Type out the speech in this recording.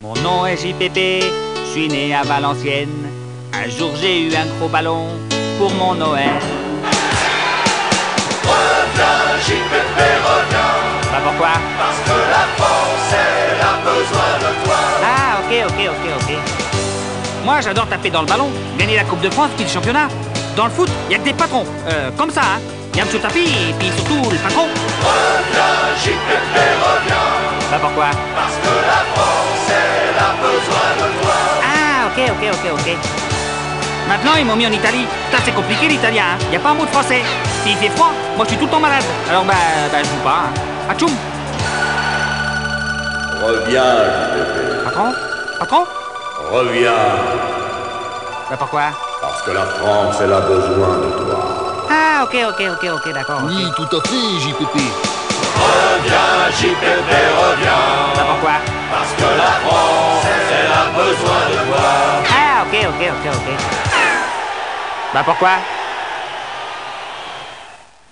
Mon nom est JPP, je suis né à Valenciennes. Un jour j'ai eu un gros ballon pour mon Noël. Reviens, JPP, reviens. Bah pourquoi? Parce que la France, elle a besoin de toi. Ah ok. Moi j'adore taper dans le ballon, gagner la Coupe de France puis le championnat. Dans le foot, y a que des patrons, comme ça hein. Y a M. Tapi et puis surtout le patron. Reviens, JPP, reviens. Bah pourquoi? Parce que la France, elle a besoin de toi. Ah ok. Maintenant ils m'ont mis en Italie. Ça c'est compliqué l'italien, hein. Y a pas un mot de français. S'il fait froid, moi je suis tout le temps malade. Alors bah je joue pas. Hein. Atchoum. Reviens, JPP. Patron? Reviens. Bah pourquoi? Parce que la France, elle a besoin de toi. Ah ok, d'accord. Oui, tout à fait, JPP. Reviens, JPP, reviens. Bah pourquoi? Parce que la France, elle a besoin de toi. Ah ok. Bah pourquoi?